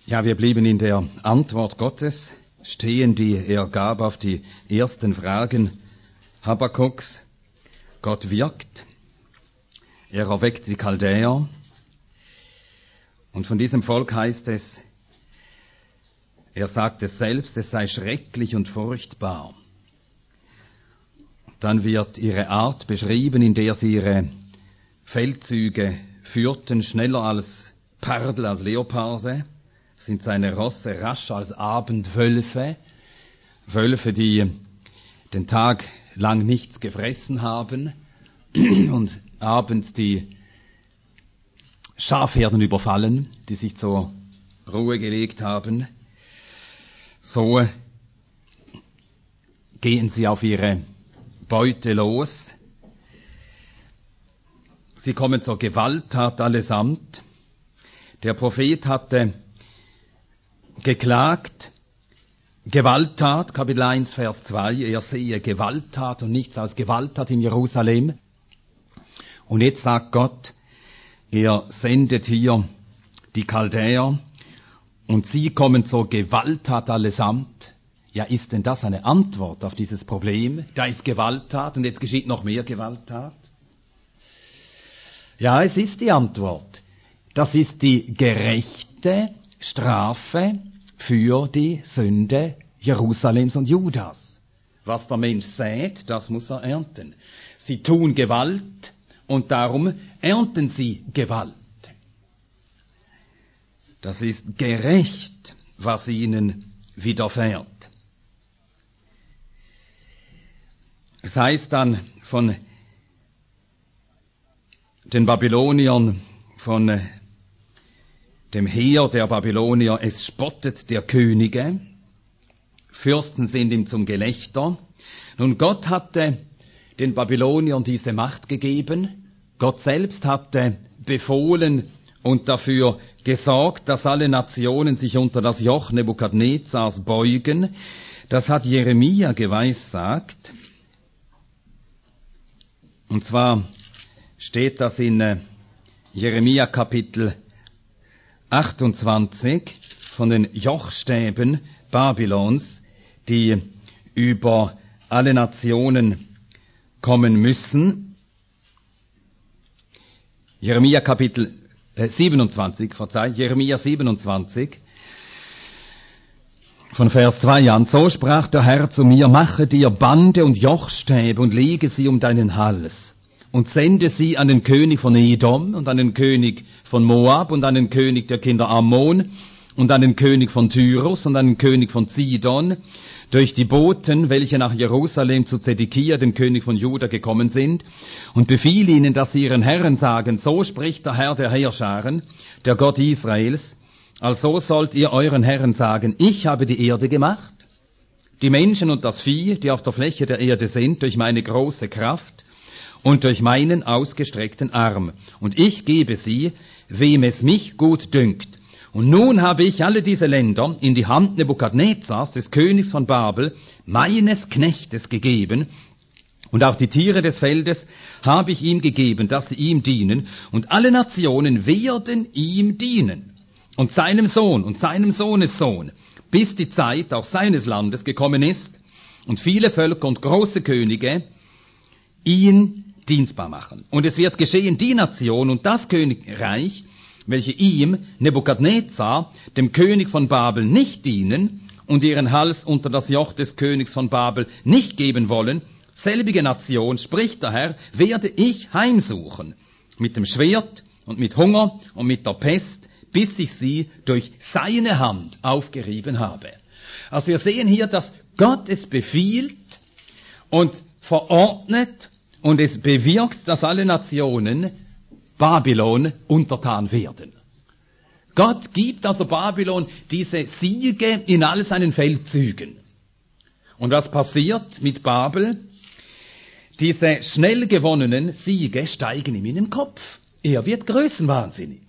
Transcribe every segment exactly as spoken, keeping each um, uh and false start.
Ja, wir blieben in der Antwort Gottes stehen, die er gab auf die ersten Fragen Habakkuks. Gott wirkt, er erweckt die Chaldäer. Und von diesem Volk heißt es, er sagt es selbst, es sei schrecklich und furchtbar. Dann wird ihre Art beschrieben, in der sie ihre Feldzüge führten, schneller als Pardel, als Leoparde. Sind seine Rosse rasch als Abendwölfe, Wölfe, die den Tag lang nichts gefressen haben und abends die Schafherden überfallen, die sich zur Ruhe gelegt haben. So gehen sie auf ihre Beute los. Sie kommen zur Gewalttat allesamt. Der Prophet hatte geklagt, Gewalttat, Kapitel eins, Vers zwei, er sehe Gewalttat und nichts als Gewalttat in Jerusalem. Und jetzt sagt Gott, er sendet hier die Chaldäer und sie kommen zur Gewalttat allesamt. Ja, ist denn das eine Antwort auf dieses Problem? Da ist Gewalttat und jetzt geschieht noch mehr Gewalttat. Ja, es ist die Antwort. Das ist die gerechte Strafe für die Sünde Jerusalems und Judas. Was der Mensch sät, das muss er ernten. Sie tun Gewalt und darum ernten sie Gewalt. Das ist gerecht, was ihnen widerfährt. Es heißt dann von den Babyloniern, von dem Heer der Babylonier, es spottet der Könige, Fürsten sind ihm zum Gelächter. Nun, Gott hatte den Babyloniern diese Macht gegeben, Gott selbst hatte befohlen und dafür gesorgt, dass alle Nationen sich unter das Joch Nebukadnezars beugen. Das hat Jeremia geweissagt. Und zwar steht das in äh, Jeremia Kapitel achtundzwanzig von den Jochstäben Babylons, die über alle Nationen kommen müssen. Jeremia Kapitel äh, siebenundzwanzig, verzeiht, Jeremia siebenundzwanzig, von Vers zwei an. So sprach der Herr zu mir, mache dir Bande und Jochstäbe und lege sie um deinen Hals und sende sie an den König von Edom und an den König von Moab und an den König der Kinder Ammon und an den König von Tyrus und an den König von Zidon durch die Boten, welche nach Jerusalem zu Zedekia, dem König von Juda, gekommen sind, und befiehl ihnen, dass sie ihren Herren sagen, so spricht der Herr der Heerscharen, der Gott Israels, also sollt ihr euren Herren sagen, ich habe die Erde gemacht, die Menschen und das Vieh, die auf der Fläche der Erde sind, durch meine große Kraft und durch meinen ausgestreckten Arm. Und ich gebe sie, wem es mich gut dünkt. Und nun habe ich alle diese Länder in die Hand Nebukadnezars, des Königs von Babel, meines Knechtes gegeben, und auch die Tiere des Feldes habe ich ihm gegeben, dass sie ihm dienen, und alle Nationen werden ihm dienen, und seinem Sohn und seinem Sohnessohn, bis die Zeit auch seines Landes gekommen ist, und viele Völker und große Könige ihn dienstbar machen. Und es wird geschehen, die Nation und das Königreich, welche ihm, Nebukadnezar, dem König von Babel, nicht dienen und ihren Hals unter das Joch des Königs von Babel nicht geben wollen, selbige Nation, spricht der Herr, werde ich heimsuchen, mit dem Schwert und mit Hunger und mit der Pest, bis ich sie durch seine Hand aufgerieben habe. Also wir sehen hier, dass Gott es befiehlt und verordnet und es bewirkt, dass alle Nationen Babylon untertan werden. Gott gibt also Babylon diese Siege in all seinen Feldzügen. Und was passiert mit Babel? Diese schnell gewonnenen Siege steigen ihm in den Kopf. Er wird größenwahnsinnig.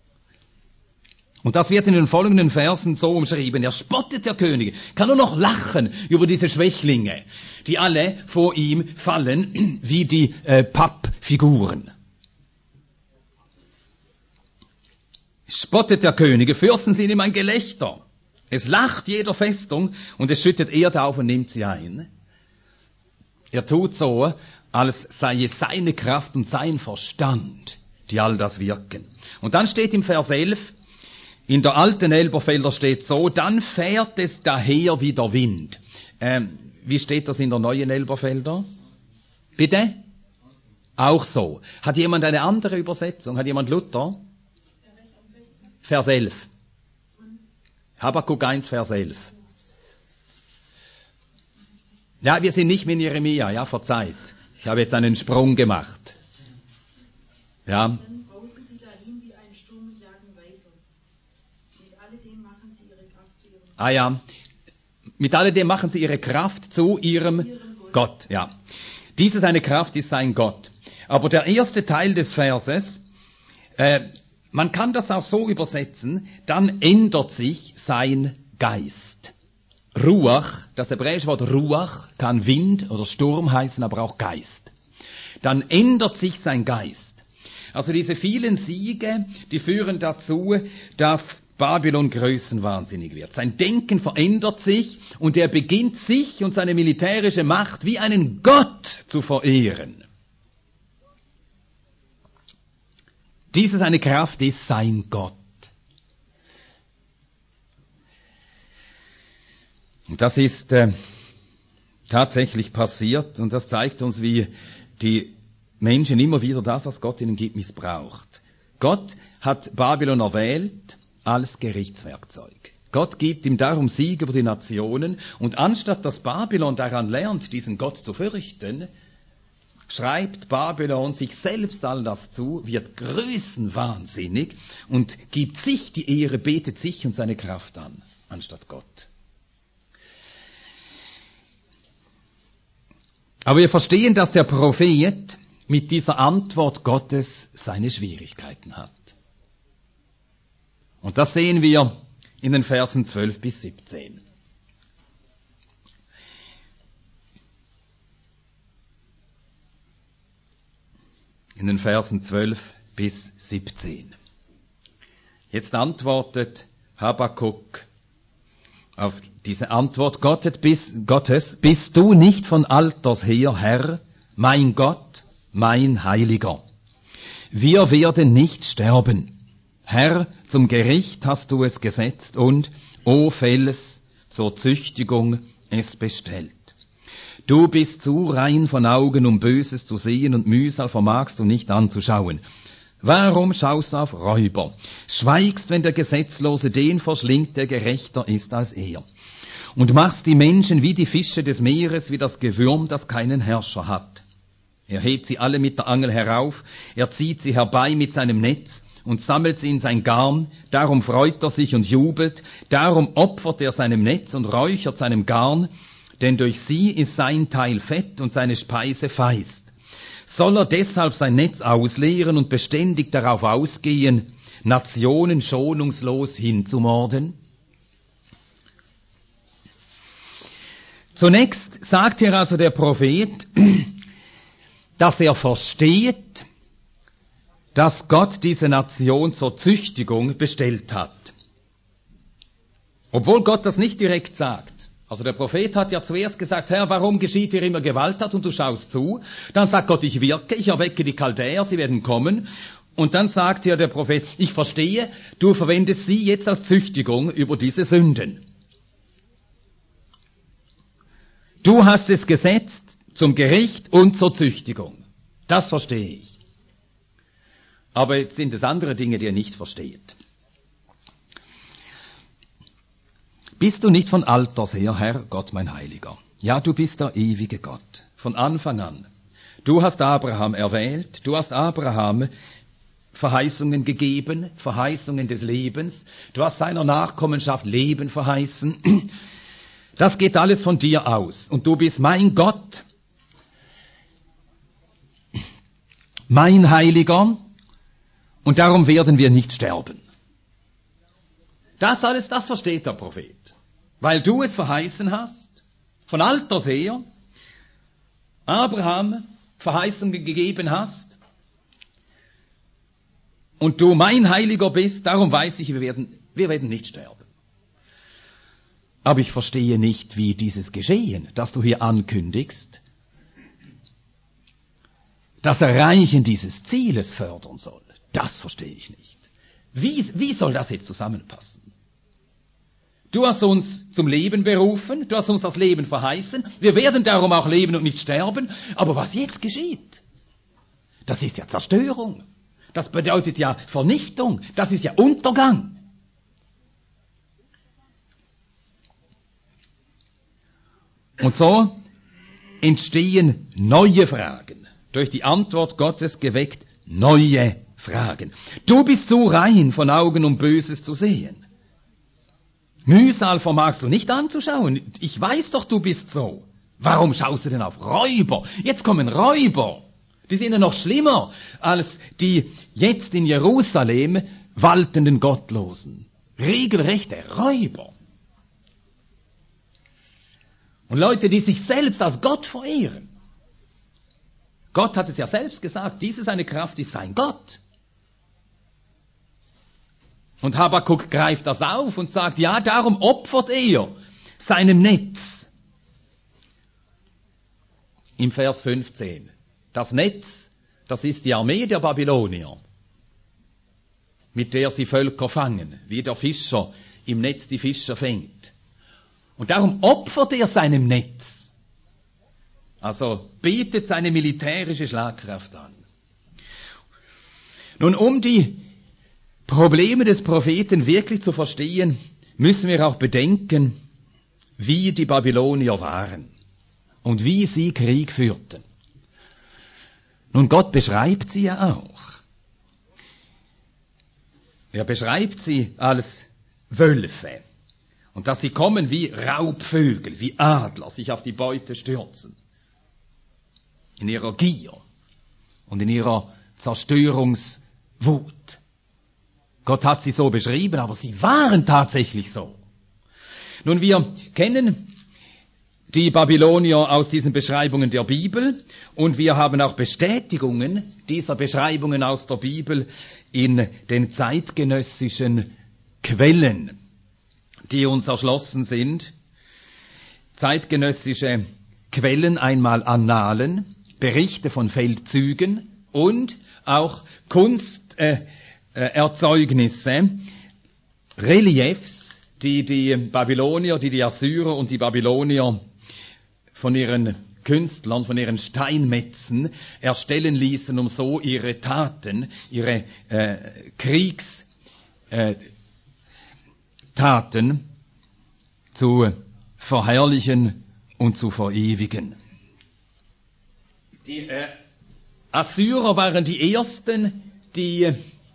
Und das wird in den folgenden Versen so umschrieben. Er spottet der Könige, kann nur noch lachen über diese Schwächlinge, die alle vor ihm fallen wie die äh, Pappfiguren. spottet der Könige, Fürsten sind ihm ein Gelächter. Es lacht jeder Festung und es schüttet Erde auf und nimmt sie ein. Er tut so, als sei es seine Kraft und sein Verstand, die all das wirken. Und dann steht im Vers elf, in der alten Elberfelder steht so, dann fährt es daher wie der Wind. Ähm, wie steht das in der neuen Elberfelder? Bitte? Auch so. Hat jemand eine andere Übersetzung? Hat jemand Luther? Vers elf. Habakuk eins, Vers elf. Ja, wir sind nicht mit Jeremia, ja, verzeiht. Ich habe jetzt einen Sprung gemacht. Ja. Dann brausen sie dahin wie ein Sturm und jagen weiter. Mit alledem machen sie ihre Kraft zu ihrem Ah ja. Mit alledem machen sie ihre Kraft zu ihrem Gott. Gott, ja. Diese seine Kraft ist sein Gott. Aber der erste Teil des Verses, äh, man kann das auch so übersetzen, dann ändert sich sein Geist. Ruach, das hebräische Wort Ruach kann Wind oder Sturm heißen, aber auch Geist. Dann ändert sich sein Geist. Also diese vielen Siege, die führen dazu, dass Babylon größenwahnsinnig wird. Sein Denken verändert sich und er beginnt sich und seine militärische Macht wie einen Gott zu verehren. Diese seine Kraft ist sein Gott. Und das ist äh, tatsächlich passiert und das zeigt uns, wie die Menschen immer wieder das, was Gott ihnen gibt, missbraucht. Gott hat Babylon erwählt als Gerichtswerkzeug. Gott gibt ihm darum Sieg über die Nationen und anstatt dass Babylon daran lernt, diesen Gott zu fürchten, schreibt Babylon sich selbst all das zu, wird größenwahnsinnig und gibt sich die Ehre, betet sich und seine Kraft an, anstatt Gott. Aber wir verstehen, dass der Prophet mit dieser Antwort Gottes seine Schwierigkeiten hat. Und das sehen wir in den Versen zwölf bis siebzehn. In den Versen zwölf bis siebzehn. Jetzt antwortet Habakuk auf diese Antwort Gottes, bist du nicht von alters her, Herr, mein Gott, mein Heiliger. Wir werden nicht sterben. Herr, zum Gericht hast du es gesetzt und, o Fels, zur Züchtigung es bestellt. Du bist zu rein von Augen, um Böses zu sehen, und Mühsal vermagst du nicht anzuschauen. Warum schaust du auf Räuber? Schweigst, wenn der Gesetzlose den verschlingt, der gerechter ist als er. Und machst die Menschen wie die Fische des Meeres, wie das Gewürm, das keinen Herrscher hat. Er hebt sie alle mit der Angel herauf, er zieht sie herbei mit seinem Netz und sammelt sie in sein Garn, darum freut er sich und jubelt, darum opfert er seinem Netz und räuchert seinem Garn, denn durch sie ist sein Teil fett und seine Speise feist. Soll er deshalb sein Netz ausleeren und beständig darauf ausgehen, Nationen schonungslos hinzumorden? Zunächst sagt hier also der Prophet, dass er versteht, dass Gott diese Nation zur Züchtigung bestellt hat. Obwohl Gott das nicht direkt sagt. Also der Prophet hat ja zuerst gesagt, Herr, warum geschieht hier immer Gewalttat und du schaust zu? Dann sagt Gott, ich wirke, ich erwecke die Chaldäer, sie werden kommen. Und dann sagt ja der Prophet, ich verstehe, du verwendest sie jetzt als Züchtigung über diese Sünden. Du hast es gesetzt zum Gericht und zur Züchtigung. Das verstehe ich. Aber jetzt sind es andere Dinge, die ihr nicht versteht. Bist du nicht von alters her, Herr, Gott mein Heiliger? Ja, du bist der ewige Gott, von Anfang an. Du hast Abraham erwählt, du hast Abraham Verheißungen gegeben, Verheißungen des Lebens. Du hast seiner Nachkommenschaft Leben verheißen. Das geht alles von dir aus. Und du bist mein Gott, mein Heiliger, und darum werden wir nicht sterben. Das alles, das versteht der Prophet. Weil du es verheißen hast, von alters her, Abraham Verheißungen gegeben hast, und du mein Heiliger bist, darum weiß ich, wir werden, wir werden nicht sterben. Aber ich verstehe nicht, wie dieses Geschehen, das du hier ankündigst, das Erreichen dieses Zieles fördern soll. Das verstehe ich nicht. Wie, wie soll das jetzt zusammenpassen? Du hast uns zum Leben berufen, du hast uns das Leben verheißen, wir werden darum auch leben und nicht sterben, aber was jetzt geschieht, das ist ja Zerstörung, das bedeutet ja Vernichtung, das ist ja Untergang. Und so entstehen neue Fragen, durch die Antwort Gottes geweckt neue Fragen. Du bist so rein von Augen, um Böses zu sehen. Mühsal vermagst du nicht anzuschauen. Ich weiß doch, du bist so. Warum schaust du denn auf Räuber? Jetzt kommen Räuber. Die sind ja noch schlimmer als die jetzt in Jerusalem waltenden Gottlosen. Regelrechte Räuber. Und Leute, die sich selbst als Gott verehren. Gott hat es ja selbst gesagt, dies ist eine Kraft, die ist sein Gott. Und Habakuk greift das auf und sagt, ja, darum opfert er seinem Netz. Im Vers fünfzehn. Das Netz, das ist die Armee der Babylonier, mit der sie Völker fangen, wie der Fischer im Netz die Fischer fängt. Und darum opfert er seinem Netz. Also bietet seine militärische Schlagkraft an. Nun, um die Probleme des Propheten wirklich zu verstehen, müssen wir auch bedenken, wie die Babylonier waren und wie sie Krieg führten. Nun, Gott beschreibt sie ja auch. Er beschreibt sie als Wölfe und dass sie kommen wie Raubvögel, wie Adler, sich auf die Beute stürzen. In ihrer Gier und in ihrer Zerstörungswut. Gott hat sie so beschrieben, aber sie waren tatsächlich so. Nun, wir kennen die Babylonier aus diesen Beschreibungen der Bibel und wir haben auch Bestätigungen dieser Beschreibungen aus der Bibel in den zeitgenössischen Quellen, die uns erschlossen sind. Zeitgenössische Quellen, einmal Annalen, Berichte von Feldzügen und auch Kunst, äh, Erzeugnisse, Reliefs, die die Babylonier, die die Assyrer und die Babylonier von ihren Künstlern, von ihren Steinmetzen erstellen ließen, um so ihre Taten, ihre äh, Kriegstaten äh, zu verherrlichen und zu verewigen. Die äh, Assyrer waren die ersten, die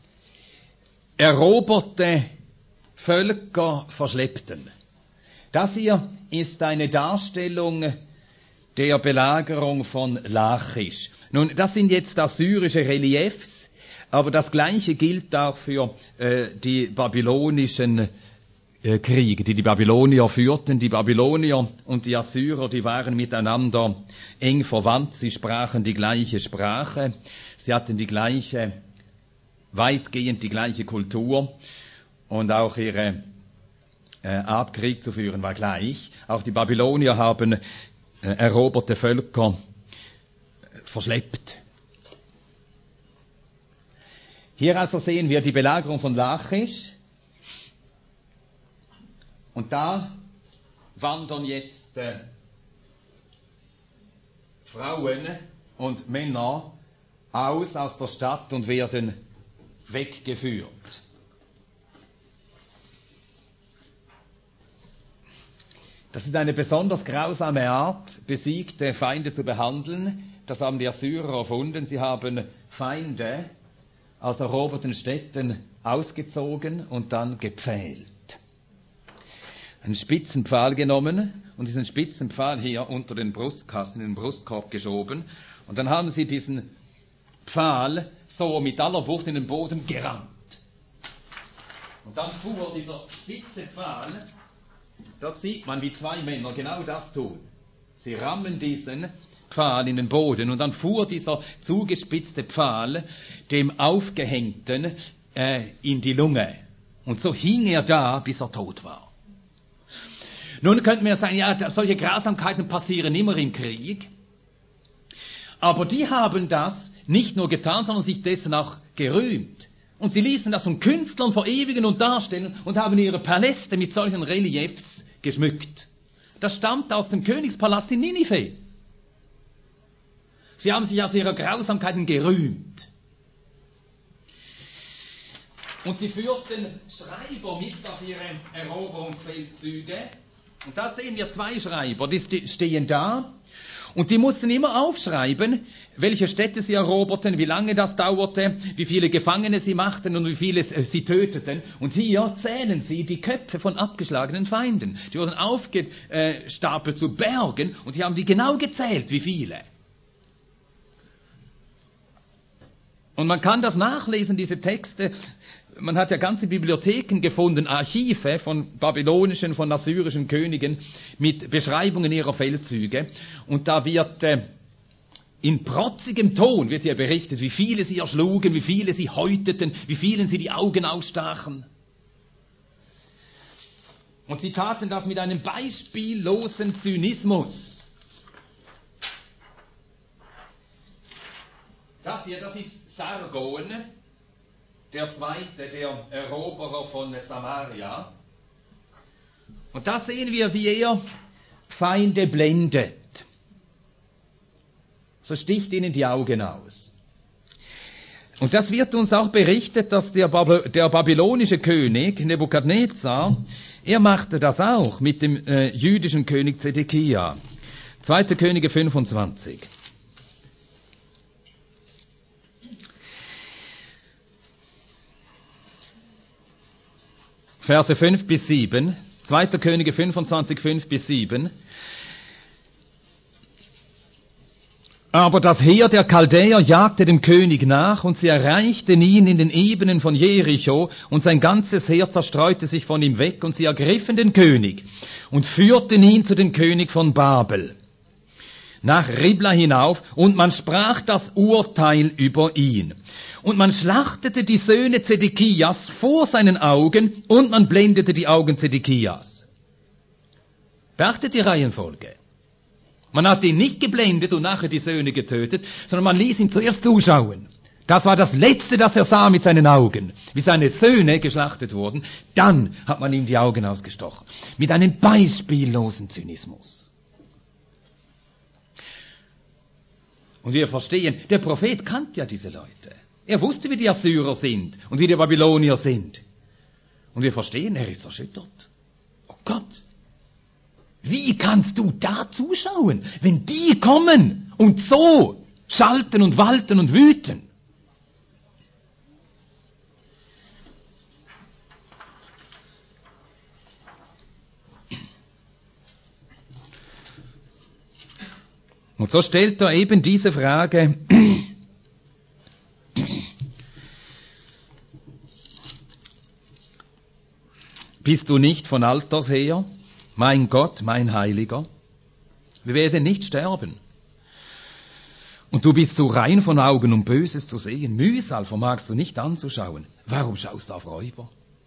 eroberte Völker verschleppten. Das hier ist eine Darstellung der Belagerung von Lachisch. Nun, das sind jetzt assyrische Reliefs, aber das Gleiche gilt auch für äh, die babylonischen äh, Kriege, die die Babylonier führten. Die Babylonier und die Assyrer, die waren miteinander eng verwandt. Sie sprachen die gleiche Sprache, sie hatten die gleiche weitgehend die gleiche Kultur und auch ihre äh, Art, Krieg zu führen, war gleich. Auch die Babylonier haben äh, eroberte Völker äh, verschleppt. Hier also sehen wir die Belagerung von Lachisch und da wandern jetzt äh, Frauen und Männer aus aus der Stadt und werden weggeführt. Das ist eine besonders grausame Art, besiegte Feinde zu behandeln. Das haben die Assyrer erfunden. Sie haben Feinde aus eroberten Städten ausgezogen und dann gepfählt. Einen spitzen Pfahl genommen und diesen spitzen Pfahl hier unter den Brustkasten, in den Brustkorb geschoben. Und dann haben sie diesen Pfahl so mit aller Wucht in den Boden gerammt. Und dann fuhr dieser spitze Pfahl, dort sieht man, wie zwei Männer genau das tun. Sie rammen diesen Pfahl in den Boden und dann fuhr dieser zugespitzte Pfahl dem Aufgehängten äh, in die Lunge. Und so hing er da, bis er tot war. Nun könnte man ja sagen, ja, solche Grausamkeiten passieren immer im Krieg. Aber die haben das nicht nur getan, sondern sich dessen auch gerühmt. Und sie ließen das von Künstlern verewigen und darstellen und haben ihre Paläste mit solchen Reliefs geschmückt. Das stammt aus dem Königspalast in Ninive. Sie haben sich aus ihrer Grausamkeiten gerühmt. Und sie führten Schreiber mit auf ihre Eroberungsfeldzüge. Und da sehen wir zwei Schreiber, die stehen da. Und die mussten immer aufschreiben, welche Städte sie eroberten, wie lange das dauerte, wie viele Gefangene sie machten und wie viele sie töteten. Und hier zählen sie die Köpfe von abgeschlagenen Feinden. Die wurden aufgestapelt zu Bergen und die haben die genau gezählt, wie viele. Und man kann das nachlesen, diese Texte. Man hat ja ganze Bibliotheken gefunden, Archive von babylonischen, von assyrischen Königen mit Beschreibungen ihrer Feldzüge. Und da wird äh, in protzigem Ton wird hier berichtet, wie viele sie erschlugen, wie viele sie häuteten, wie vielen sie die Augen ausstachen. Und sie taten das mit einem beispiellosen Zynismus. Das hier, das ist Sargon, der zweite, der Eroberer von Samaria. Und da sehen wir, wie er Feinde blendet. So sticht ihnen die Augen aus. Und das wird uns auch berichtet, dass der, Bab- der babylonische König Nebukadnezar, er machte das auch mit dem äh, jüdischen König Zedekia. zweite Könige fünfundzwanzig. Verse fünf bis sieben, zweite Könige fünfundzwanzig, fünf bis sieben. Aber das Heer der Chaldäer jagte dem König nach, und sie erreichten ihn in den Ebenen von Jericho, und sein ganzes Heer zerstreute sich von ihm weg, und sie ergriffen den König und führten ihn zu dem König von Babel nach Ribla hinauf, und man sprach das Urteil über ihn. Und man schlachtete die Söhne Zedekias vor seinen Augen, und man blendete die Augen Zedekias. Beachtet die Reihenfolge. Man hat ihn nicht geblendet und nachher die Söhne getötet, sondern man ließ ihn zuerst zuschauen. Das war das Letzte, das er sah mit seinen Augen, wie seine Söhne geschlachtet wurden. Dann hat man ihm die Augen ausgestochen. Mit einem beispiellosen Zynismus. Und wir verstehen, der Prophet kannte ja diese Leute. Er wusste, wie die Assyrer sind und wie die Babylonier sind. Und wir verstehen, er ist erschüttert. Oh Gott, wie kannst du da zuschauen, wenn die kommen und so schalten und walten und wüten? Und so stellt er eben diese Frage, bist du nicht von Alters her, mein Gott, mein Heiliger? Wir werden nicht sterben. Und du bist so rein von Augen, um Böses zu sehen. Mühsal vermagst du nicht anzuschauen. Warum schaust du auf Räuber?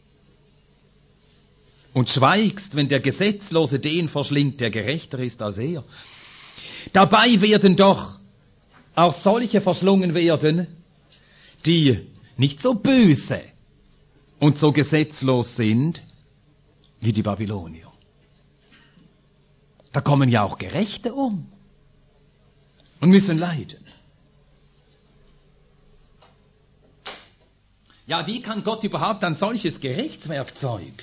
Und schweigst, wenn der Gesetzlose den verschlingt, der gerechter ist als er. Dabei werden doch auch solche verschlungen werden, die nicht so böse und so gesetzlos sind wie die Babylonier. Da kommen ja auch Gerechte um und müssen leiden. Ja, wie kann Gott überhaupt ein solches Gerichtswerkzeug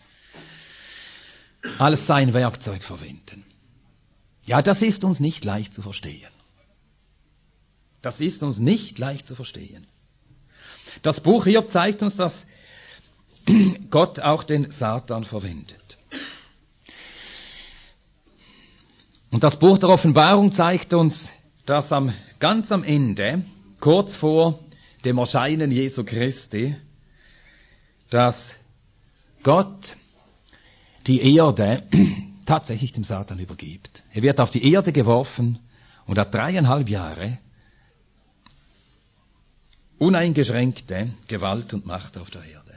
als sein Werkzeug verwenden? Ja, das ist uns nicht leicht zu verstehen. Das ist uns nicht leicht zu verstehen. Das Buch Hiob zeigt uns, dass Gott auch den Satan verwendet. Und das Buch der Offenbarung zeigt uns, dass am, ganz am Ende, kurz vor dem Erscheinen Jesu Christi, dass Gott die Erde tatsächlich dem Satan übergibt. Er wird auf die Erde geworfen und hat dreieinhalb Jahre uneingeschränkte Gewalt und Macht auf der Erde.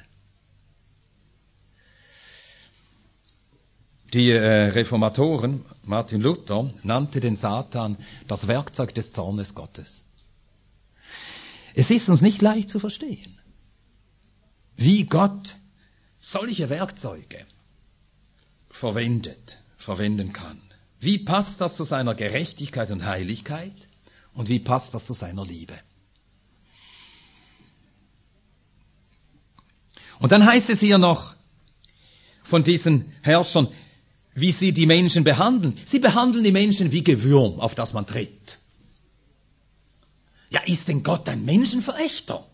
Die äh, Reformatoren, Martin Luther, nannte den Satan das Werkzeug des Zornes Gottes. Es ist uns nicht leicht zu verstehen, wie Gott solche Werkzeuge verwendet, verwenden kann. Wie passt das zu seiner Gerechtigkeit und Heiligkeit und wie passt das zu seiner Liebe? Und dann heißt es hier noch von diesen Herrschern, wie sie die Menschen behandeln. Sie behandeln die Menschen wie Gewürm, auf das man tritt. Ja, ist denn Gott ein Menschenverächter?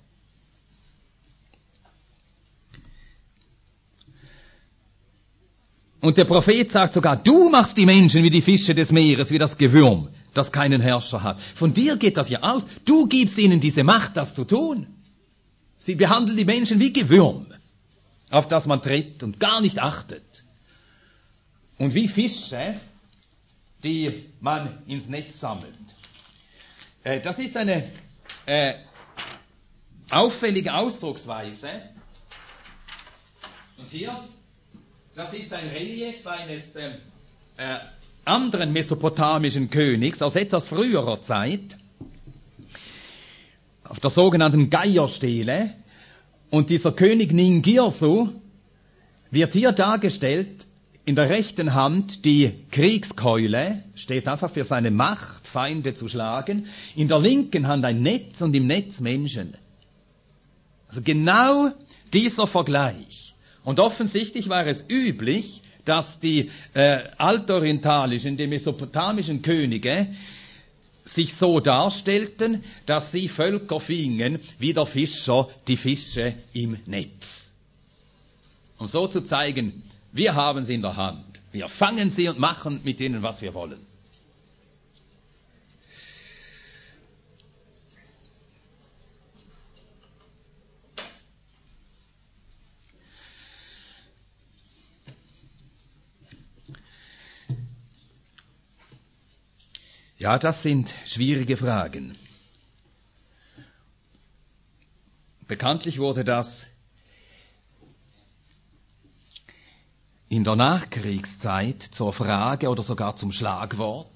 Und der Prophet sagt sogar, du machst die Menschen wie die Fische des Meeres, wie das Gewürm, das keinen Herrscher hat. Von dir geht das ja aus. Du gibst ihnen diese Macht, das zu tun. Sie behandeln die Menschen wie Gewürm, auf das man tritt und gar nicht achtet. Und wie Fische, die man ins Netz sammelt. Äh, das ist eine äh, auffällige Ausdrucksweise. Und hier, das ist ein Relief eines äh, äh, anderen mesopotamischen Königs aus etwas früherer Zeit, auf der sogenannten Geierstele. Und dieser König Ningirsu wird hier dargestellt, in der rechten Hand die Kriegskeule, steht einfach für seine Macht, Feinde zu schlagen. In der linken Hand ein Netz und im Netz Menschen. Also genau dieser Vergleich. Und offensichtlich war es üblich, dass die äh, altorientalischen, die mesopotamischen Könige sich so darstellten, dass sie Völker fingen, wie der Fischer die Fische im Netz. Um so zu zeigen, wir haben sie in der Hand. Wir fangen sie und machen mit ihnen, was wir wollen. Ja, das sind schwierige Fragen. Bekanntlich wurde das in der Nachkriegszeit zur Frage oder sogar zum Schlagwort.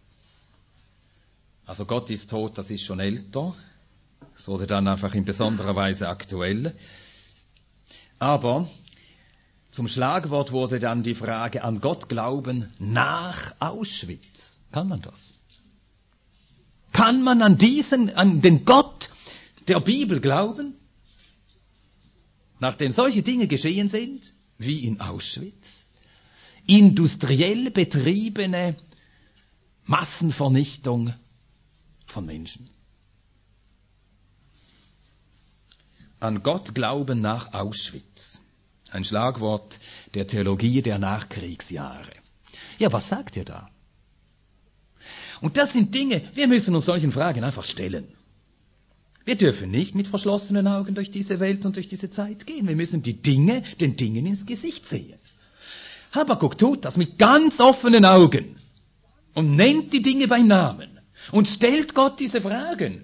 Also Gott ist tot, das ist schon älter. Es wurde dann einfach in besonderer Weise aktuell. Aber zum Schlagwort wurde dann die Frage, an Gott glauben nach Auschwitz. Kann man das? Kann man an diesen, an den Gott der Bibel glauben? Nachdem solche Dinge geschehen sind, wie in Auschwitz, industriell betriebene Massenvernichtung von Menschen. An Gott glauben nach Auschwitz. Ein Schlagwort der Theologie der Nachkriegsjahre. Ja, was sagt ihr da? Und das sind Dinge, wir müssen uns solchen Fragen einfach stellen. Wir dürfen nicht mit verschlossenen Augen durch diese Welt und durch diese Zeit gehen. Wir müssen die Dinge, den Dingen ins Gesicht sehen. Habakuk tut das mit ganz offenen Augen und nennt die Dinge beim Namen und stellt Gott diese Fragen.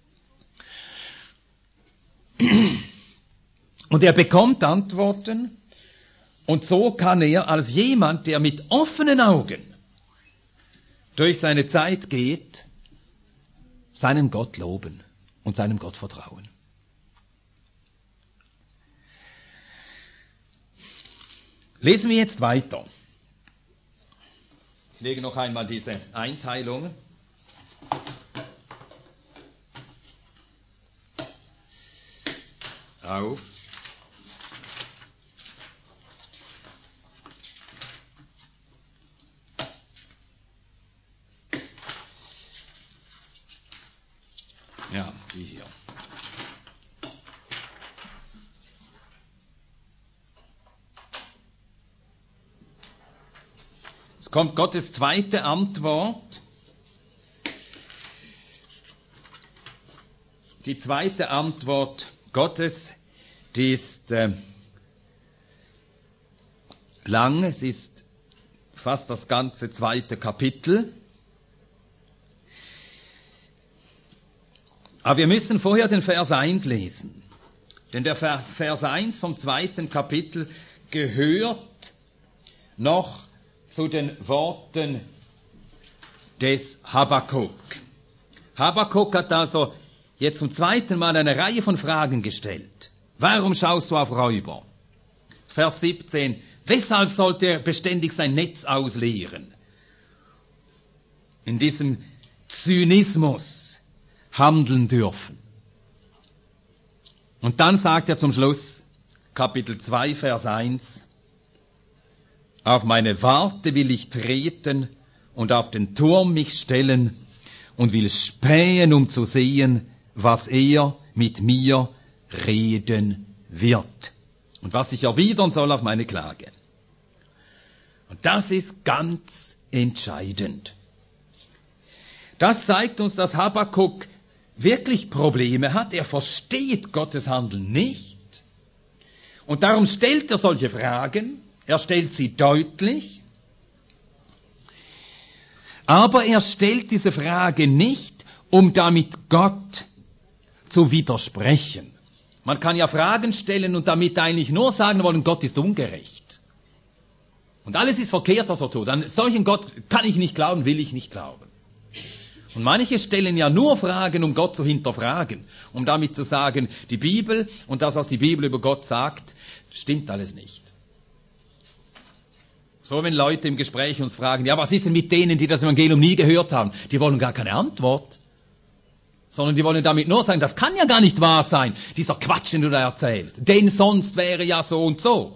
Und er bekommt Antworten und so kann er als jemand, der mit offenen Augen durch seine Zeit geht, seinen Gott loben und seinem Gott vertrauen. Lesen wir jetzt weiter. Ich lege noch einmal diese Einteilung. Auf. Ja, die hier. Es kommt Gottes zweite Antwort. Die zweite Antwort Gottes, die ist äh, lang, es ist fast das ganze zweite Kapitel. Aber wir müssen vorher den Vers eins lesen. Denn der Vers eins vom zweiten Kapitel gehört noch zu den Worten des Habakuk. Habakuk hat also jetzt zum zweiten Mal eine Reihe von Fragen gestellt. Warum schaust du auf Räuber? Vers siebzehn. Weshalb sollte er beständig sein Netz ausleeren? In diesem Zynismus handeln dürfen. Und dann sagt er zum Schluss, Kapitel zwei, Vers eins, auf meine Warte will ich treten und auf den Turm mich stellen und will spähen, um zu sehen, was er mit mir reden wird und was ich erwidern soll auf meine Klage. Und das ist ganz entscheidend. Das zeigt uns, dass Habakuk wirklich Probleme hat. Er versteht Gottes Handeln nicht. Und darum stellt er solche Fragen. Er stellt sie deutlich. Aber er stellt diese Frage nicht, um damit Gott zu widersprechen. Man kann ja Fragen stellen und damit eigentlich nur sagen wollen, Gott ist ungerecht. Und alles ist verkehrt, was er tut. An solchen Gott kann ich nicht glauben, will ich nicht glauben. Und manche stellen ja nur Fragen, um Gott zu hinterfragen, um damit zu sagen, die Bibel und das, was die Bibel über Gott sagt, stimmt alles nicht. So, wenn Leute im Gespräch uns fragen, ja, was ist denn mit denen, die das Evangelium nie gehört haben? Die wollen gar keine Antwort, sondern die wollen damit nur sagen, das kann ja gar nicht wahr sein, dieser Quatsch, den du da erzählst, denn sonst wäre ja so und so.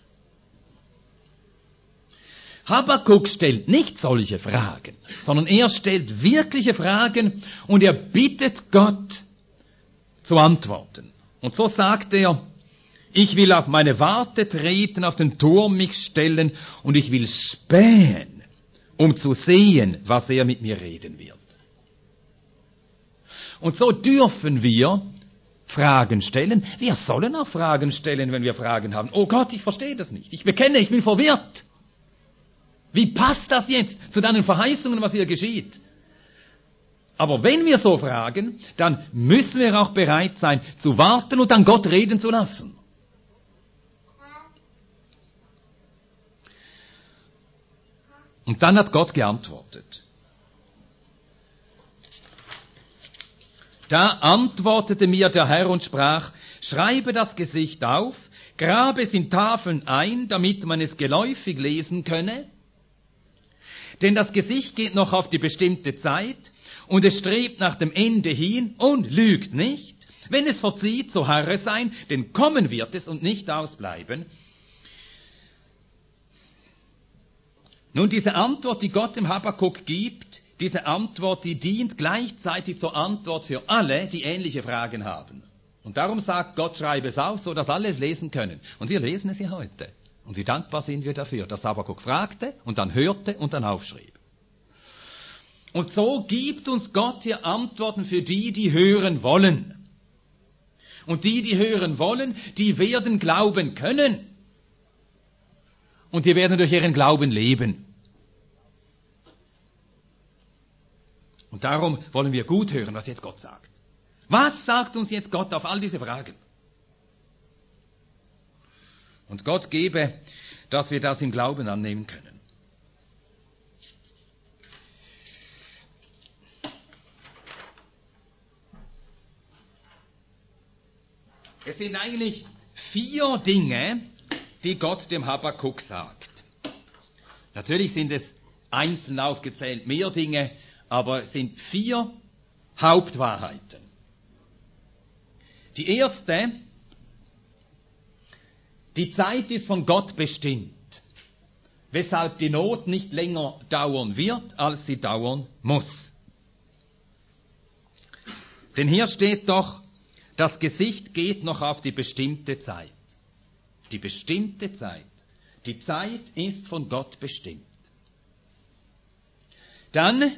Habakuk stellt nicht solche Fragen, sondern er stellt wirkliche Fragen und er bittet Gott zu antworten. Und so sagt er, ich will auf meine Warte treten, auf den Turm mich stellen und ich will spähen, um zu sehen, was er mit mir reden wird. Und so dürfen wir Fragen stellen. Wir sollen auch Fragen stellen, wenn wir Fragen haben. Oh Gott, ich verstehe das nicht. Ich bekenne, ich bin verwirrt. Wie passt das jetzt zu deinen Verheißungen, was hier geschieht? Aber wenn wir so fragen, dann müssen wir auch bereit sein, zu warten und dann Gott reden zu lassen. Und dann hat Gott geantwortet. Da antwortete mir der Herr und sprach, schreibe das Gesicht auf, grabe es in Tafeln ein, damit man es geläufig lesen könne. Denn das Gesicht geht noch auf die bestimmte Zeit und es strebt nach dem Ende hin und lügt nicht. Wenn es verzieht, so harre sein, denn kommen wird es und nicht ausbleiben. Nun, diese Antwort, die Gott dem Habakuk gibt, diese Antwort, die dient gleichzeitig zur Antwort für alle, die ähnliche Fragen haben. Und darum sagt Gott, schreibe es auf, so dass alle es lesen können. Und wir lesen es ja heute. Und wie dankbar sind wir dafür, dass Habakuk fragte und dann hörte und dann aufschrieb. Und so gibt uns Gott hier Antworten für die, die hören wollen. Und die, die hören wollen, die werden glauben können. Und die werden durch ihren Glauben leben. Und darum wollen wir gut hören, was jetzt Gott sagt. Was sagt uns jetzt Gott auf all diese Fragen? Und Gott gebe, dass wir das im Glauben annehmen können. Es sind eigentlich vier Dinge, die Gott dem Habakuk sagt. Natürlich sind es einzeln aufgezählt mehr Dinge, aber es sind vier Hauptwahrheiten. Die erste: Die Zeit ist von Gott bestimmt, weshalb die Not nicht länger dauern wird, als sie dauern muss. Denn hier steht doch, das Gesicht geht noch auf die bestimmte Zeit. Die bestimmte Zeit. Die Zeit ist von Gott bestimmt. Dann,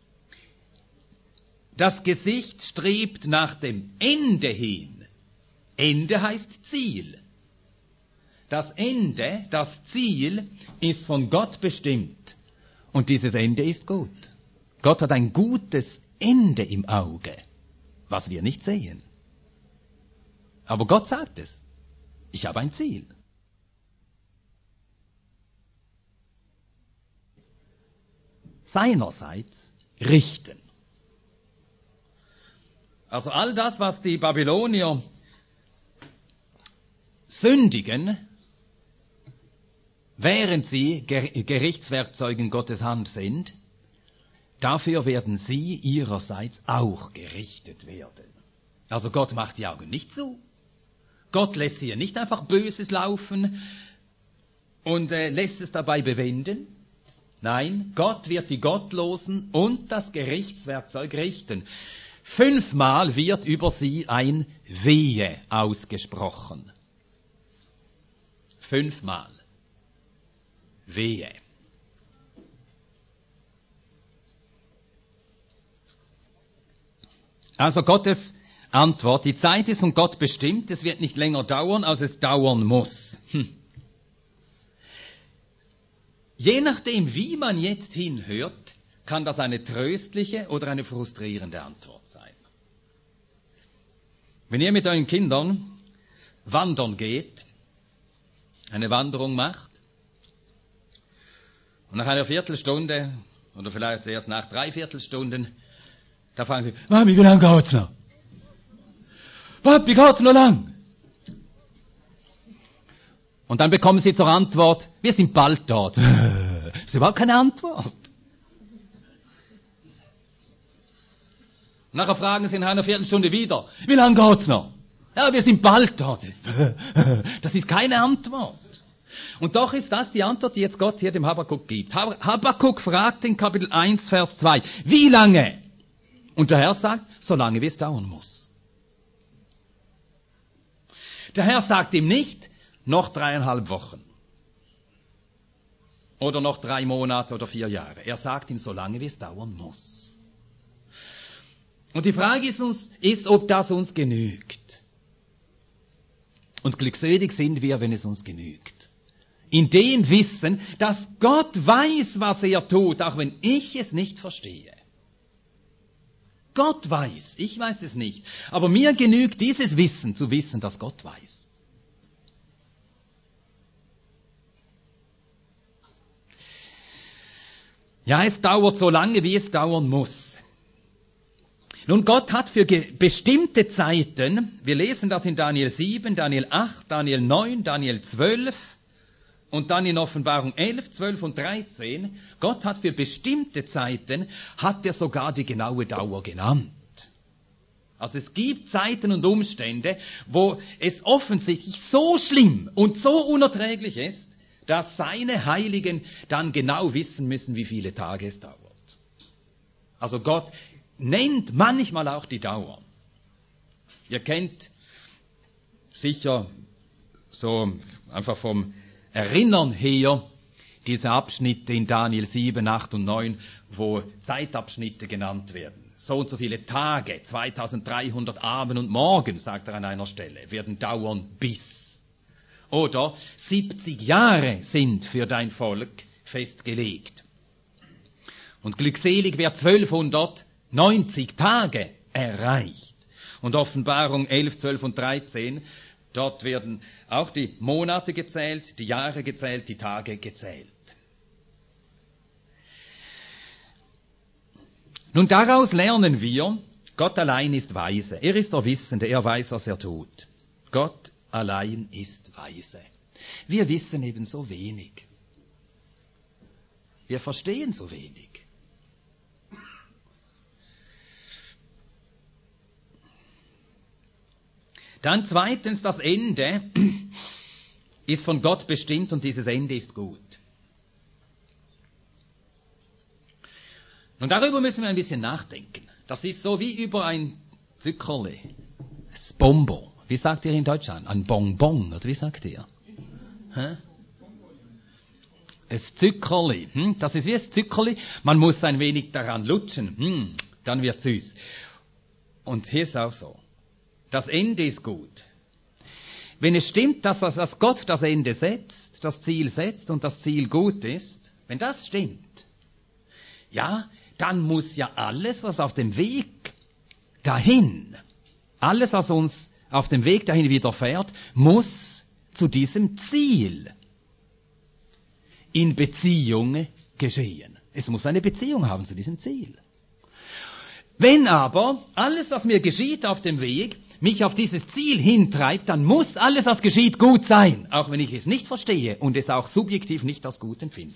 das Gesicht strebt nach dem Ende hin. Ende heißt Ziel. Das Ende, das Ziel, ist von Gott bestimmt. Und dieses Ende ist gut. Gott hat ein gutes Ende im Auge. was wir nicht sehen. Aber Gott sagt es. Ich habe ein Ziel. Seinerseits richten. Also all das, was die Babylonier sündigen, während sie Gerichtswerkzeuge in Gottes Hand sind, dafür werden sie ihrerseits auch gerichtet werden. Also Gott macht die Augen nicht zu. Gott lässt hier nicht einfach Böses laufen und äh, lässt es dabei bewenden. Nein, Gott wird die Gottlosen und das Gerichtswerkzeug richten. Fünfmal wird über sie ein Wehe ausgesprochen. Fünfmal. Wehe. Also Gottes Antwort, die Zeit ist von Gott bestimmt, es wird nicht länger dauern, als es dauern muss. Hm. Je nachdem, wie man jetzt hinhört, kann das eine tröstliche oder eine frustrierende Antwort sein. Wenn ihr mit euren Kindern wandern geht, eine Wanderung macht, und nach einer Viertelstunde, oder vielleicht erst nach drei Viertelstunden, da fragen sie, Mami, wie lang geht's noch? Papi, geht's noch lang? Und dann bekommen sie zur Antwort, wir sind bald dort. Das ist überhaupt keine Antwort. Nachher fragen sie in einer Viertelstunde wieder, wie lang geht's noch? Ja, wir sind bald dort. Das ist keine Antwort. Und doch ist das die Antwort, die jetzt Gott hier dem Habakuk gibt. Habakuk fragt in Kapitel eins, Vers zwei, wie lange? Und der Herr sagt, so lange wie es dauern muss. Der Herr sagt ihm nicht, noch dreieinhalb Wochen. Oder noch drei Monate oder vier Jahre. Er sagt ihm, so lange wie es dauern muss. Und die Frage ist, uns, ist, ob das uns genügt. Und glückselig sind wir, wenn es uns genügt. In dem Wissen, dass Gott weiß, was er tut, auch wenn ich es nicht verstehe. Gott weiß, ich weiß es nicht. Aber mir genügt dieses Wissen, zu wissen, dass Gott weiß. Ja, es dauert so lange, wie es dauern muss. Nun, Gott hat für bestimmte Zeiten, wir lesen das in Daniel sieben, Daniel acht, Daniel neun, Daniel zwölf und dann in Offenbarung elf, zwölf und dreizehn, Gott hat für bestimmte Zeiten, hat er sogar die genaue Dauer genannt. Also es gibt Zeiten und Umstände, wo es offensichtlich so schlimm und so unerträglich ist, dass seine Heiligen dann genau wissen müssen, wie viele Tage es dauert. Also Gott nennt manchmal auch die Dauer. Ihr kennt sicher so einfach vom Erinnern her diese Abschnitte in Daniel sieben, acht und neun, wo Zeitabschnitte genannt werden. So und so viele Tage, zweitausenddreihundert Abend und Morgen, sagt er an einer Stelle, werden dauern bis. Oder siebzig Jahre sind für dein Volk festgelegt. Und glückselig wer zwölfhundertneunzig Tage erreicht. Und Offenbarung elf, zwölf und dreizehn, dort werden auch die Monate gezählt, die Jahre gezählt, die Tage gezählt. Nun, daraus lernen wir, Gott allein ist weise. Er ist der Wissende, er weiß, was er tut. Gott allein ist weise. Wir wissen eben so wenig. Wir verstehen so wenig. Dann zweitens, das Ende ist von Gott bestimmt und dieses Ende ist gut. Und darüber müssen wir ein bisschen nachdenken. Das ist so wie über ein Zuckerli, das Bonbon. Wie sagt ihr in Deutschland? Ein Bonbon, oder wie sagt ihr? Hä? Ein Zuckerli. Hm? Das ist wie ein Zuckerli. Man muss ein wenig daran lutschen. Hm? Dann wird süß. Und hier ist auch so. Das Ende ist gut. Wenn es stimmt, dass, dass Gott das Ende setzt, das Ziel setzt und das Ziel gut ist, wenn das stimmt, ja, dann muss ja alles, was auf dem Weg dahin alles, was uns auf dem Weg dahin widerfährt, muss zu diesem Ziel in Beziehung geschehen. Es muss eine Beziehung haben zu diesem Ziel. Wenn aber alles, was mir geschieht auf dem Weg, mich auf dieses Ziel hintreibt, dann muss alles, was geschieht, gut sein, auch wenn ich es nicht verstehe und es auch subjektiv nicht als gut empfinde.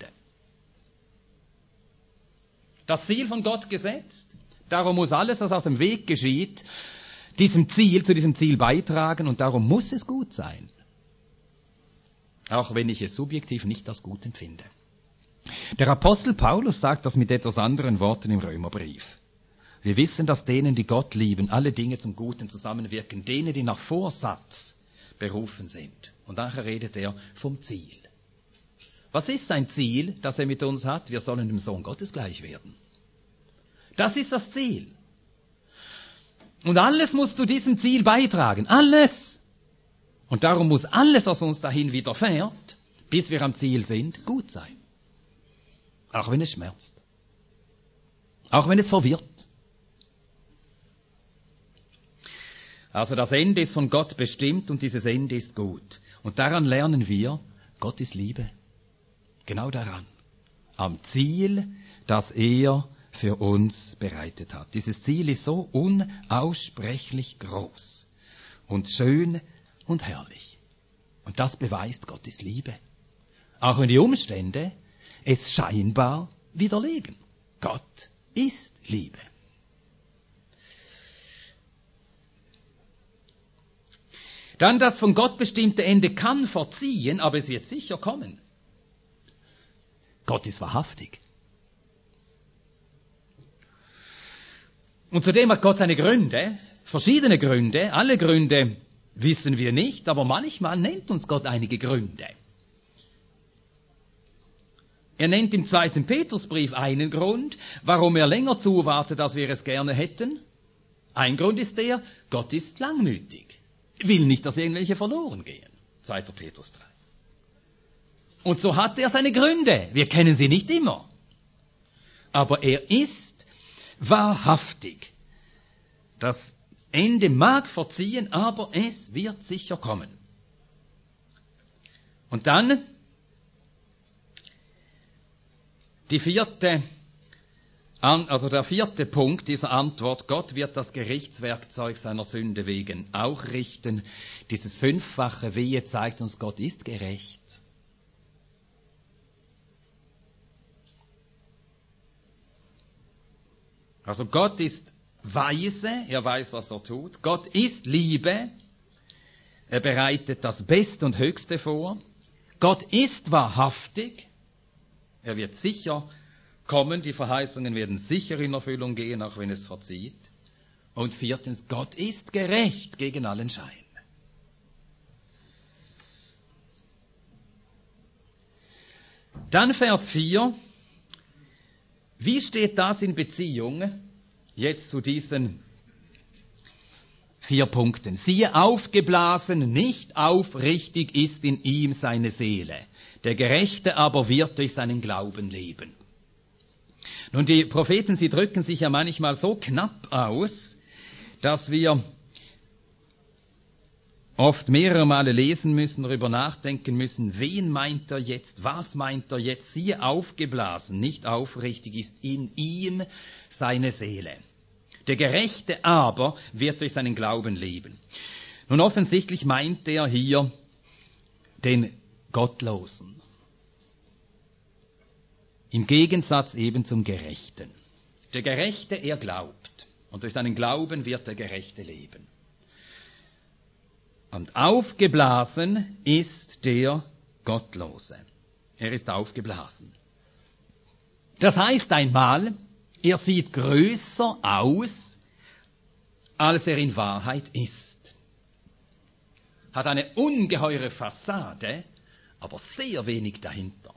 Das Ziel von Gott gesetzt, darum muss alles, was auf dem Weg geschieht, diesem Ziel, zu diesem Ziel beitragen und darum muss es gut sein, auch wenn ich es subjektiv nicht als gut empfinde. Der Apostel Paulus sagt das mit etwas anderen Worten im Römerbrief. Wir wissen, dass denen, die Gott lieben, alle Dinge zum Guten zusammenwirken, denen, die nach Vorsatz berufen sind. Und nachher redet er vom Ziel. Was ist sein Ziel, das er mit uns hat? Wir sollen dem Sohn Gottes gleich werden. Das ist das Ziel. Und alles muss zu diesem Ziel beitragen. Alles. Und darum muss alles, was uns dahin widerfährt, bis wir am Ziel sind, gut sein. Auch wenn es schmerzt. Auch wenn es verwirrt. Also das Ende ist von Gott bestimmt und dieses Ende ist gut. Und daran lernen wir, Gott ist Liebe. Genau daran. Am Ziel, das er für uns bereitet hat. Dieses Ziel ist so unaussprechlich groß und schön und herrlich. Und das beweist, Gott ist Liebe. Auch wenn die Umstände es scheinbar widerlegen. Gott ist Liebe. Dann das von Gott bestimmte Ende kann verziehen, aber es wird sicher kommen. Gott ist wahrhaftig. Und zudem hat Gott seine Gründe, verschiedene Gründe, alle Gründe wissen wir nicht, aber manchmal nennt uns Gott einige Gründe. Er nennt im zweiten Petrusbrief einen Grund, warum er länger zuwartet, als wir es gerne hätten. Ein Grund ist der, Gott ist langmütig. Will nicht, dass irgendwelche verloren gehen. zweiter Petrus drei. Und so hat er seine Gründe. Wir kennen sie nicht immer. Aber er ist wahrhaftig. Das Ende mag verziehen, aber es wird sicher kommen. Und dann die vierte Also der vierte Punkt dieser Antwort, Gott wird das Gerichtswerkzeug seiner Sünde wegen auch richten. Dieses fünffache Wehe zeigt uns, Gott ist gerecht. Also Gott ist weise, er weiß, was er tut. Gott ist Liebe, er bereitet das Beste und Höchste vor. Gott ist wahrhaftig, er wird sicher kommen, die Verheißungen werden sicher in Erfüllung gehen, auch wenn es verzieht. Und viertens, Gott ist gerecht gegen allen Schein. Dann Vers vier. Wie steht das in Beziehung jetzt zu diesen vier Punkten? Siehe, aufgeblasen, nicht aufrichtig ist in ihm seine Seele. Der Gerechte aber wird durch seinen Glauben leben. Nun, die Propheten, sie drücken sich ja manchmal so knapp aus, dass wir oft mehrere Male lesen müssen, darüber nachdenken müssen, wen meint er jetzt, was meint er jetzt, siehe aufgeblasen, nicht aufrichtig ist in ihm seine Seele. Der Gerechte aber wird durch seinen Glauben leben. Nun, offensichtlich meint er hier den Gottlosen. Im Gegensatz eben zum Gerechten. Der Gerechte, er glaubt. Und durch seinen Glauben wird der Gerechte leben. Und aufgeblasen ist der Gottlose. Er ist aufgeblasen. Das heißt einmal, er sieht größer aus, als er in Wahrheit ist. Hat eine ungeheure Fassade, aber sehr wenig dahinter.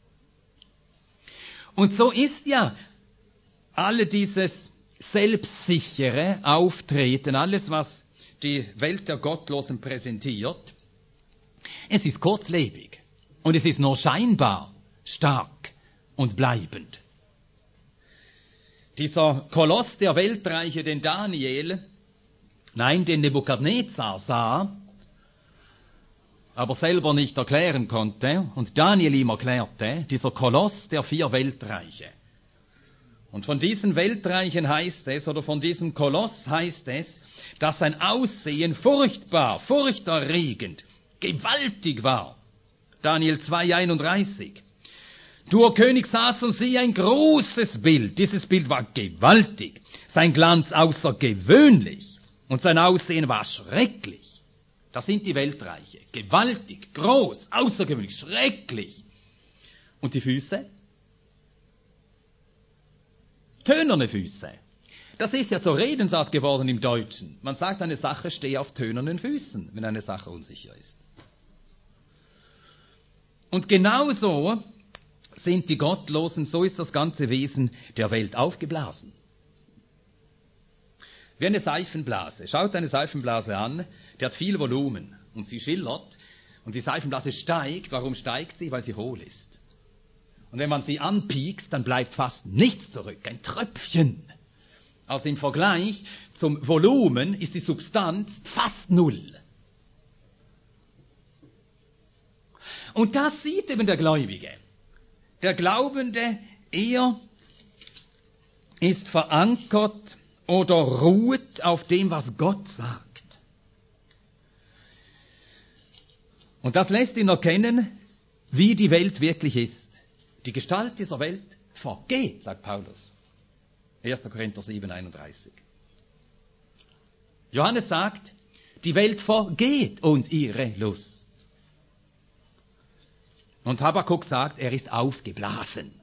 Und so ist ja alle dieses selbstsichere Auftreten, alles, was die Welt der Gottlosen präsentiert, es ist kurzlebig und es ist nur scheinbar stark und bleibend. Dieser Koloss der Weltreiche, den Daniel Nein, den Nebukadnezar sah, aber selber nicht erklären konnte und Daniel ihm erklärte, dieser Koloss der vier Weltreiche. Und von diesen Weltreichen heißt es, oder von diesem Koloss heißt es, dass sein Aussehen furchtbar, furchterregend, gewaltig war. Daniel zwei einunddreißig. Du, o König, sahst und sieh ein großes Bild. Dieses Bild war gewaltig, sein Glanz außergewöhnlich und sein Aussehen war schrecklich. Das sind die Weltreiche. Gewaltig, groß, außergewöhnlich, schrecklich. Und die Füße? Tönerne Füße. Das ist ja zur Redensart geworden im Deutschen. Man sagt, eine Sache stehe auf tönernen Füßen, wenn eine Sache unsicher ist. Und genauso sind die Gottlosen, so ist das ganze Wesen der Welt aufgeblasen. Wie eine Seifenblase. Schaut eine Seifenblase an, die hat viel Volumen und sie schillert und die Seifenblase steigt. Warum steigt sie? Weil sie hohl ist. Und wenn man sie anpiekst, dann bleibt fast nichts zurück, ein Tröpfchen. Also im Vergleich zum Volumen ist die Substanz fast null. Und das sieht eben der Gläubige. Der Glaubende, er ist verankert oder ruht auf dem, was Gott sagt. Und das lässt ihn erkennen, wie die Welt wirklich ist. Die Gestalt dieser Welt vergeht, sagt Paulus. erster Korinther sieben einunddreißig. Johannes sagt, die Welt vergeht und ihre Lust. Und Habakuk sagt, er ist aufgeblasen.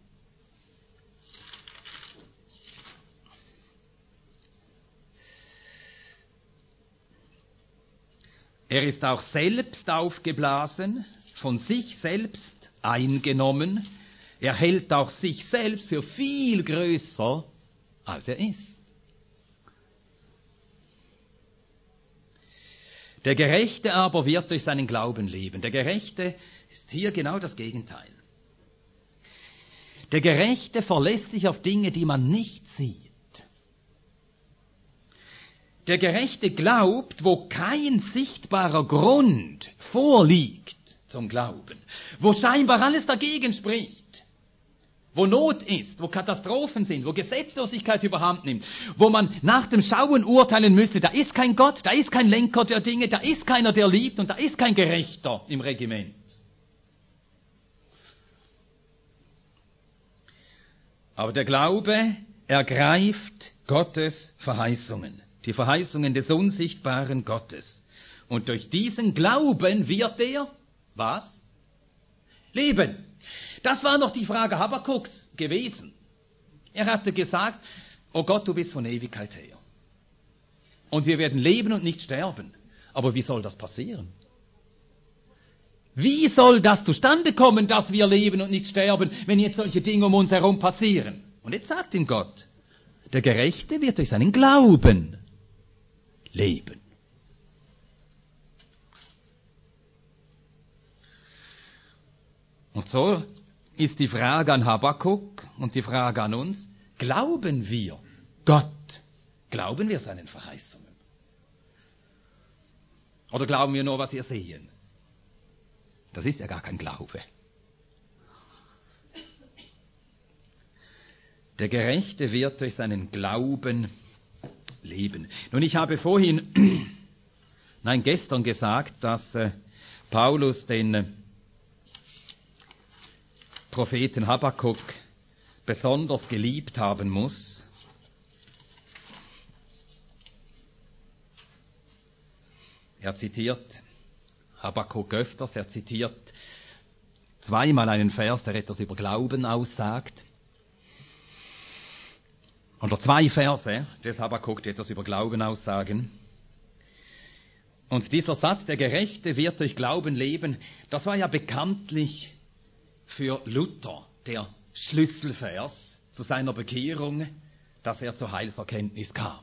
Er ist auch selbst aufgeblasen, von sich selbst eingenommen. Er hält auch sich selbst für viel größer, als er ist. Der Gerechte aber wird durch seinen Glauben leben. Der Gerechte ist hier genau das Gegenteil. Der Gerechte verlässt sich auf Dinge, die man nicht sieht. Der Gerechte glaubt, wo kein sichtbarer Grund vorliegt zum Glauben, wo scheinbar alles dagegen spricht, wo Not ist, wo Katastrophen sind, wo Gesetzlosigkeit überhand nimmt, wo man nach dem Schauen urteilen müsste, da ist kein Gott, da ist kein Lenker der Dinge, da ist keiner, der liebt und da ist kein Gerechter im Regiment. Aber der Glaube ergreift Gottes Verheißungen, die Verheißungen des unsichtbaren Gottes. Und durch diesen Glauben wird er, was? Leben. Das war noch die Frage Habakuks gewesen. Er hatte gesagt, oh Gott, du bist von Ewigkeit her. Und wir werden leben und nicht sterben. Aber wie soll das passieren? Wie soll das zustande kommen, dass wir leben und nicht sterben, wenn jetzt solche Dinge um uns herum passieren? Und jetzt sagt ihm Gott, der Gerechte wird durch seinen Glauben leben. Und so ist die Frage an Habakuk und die Frage an uns, glauben wir Gott? Glauben wir seinen Verheißungen? Oder glauben wir nur, was wir sehen? Das ist ja gar kein Glaube. Der Gerechte wird durch seinen Glauben leben. Nun, ich habe vorhin, nein, gestern gesagt, dass äh, Paulus den äh, Propheten Habakuk besonders geliebt haben muss. Er zitiert Habakuk öfters, er zitiert zweimal einen Vers, der etwas über Glauben aussagt. Oder zwei Verse des Habakuk, die etwas über Glauben aussagen. Und dieser Satz, der Gerechte wird durch Glauben leben, das war ja bekanntlich für Luther der Schlüsselvers zu seiner Bekehrung, dass er zur Heilserkenntnis kam.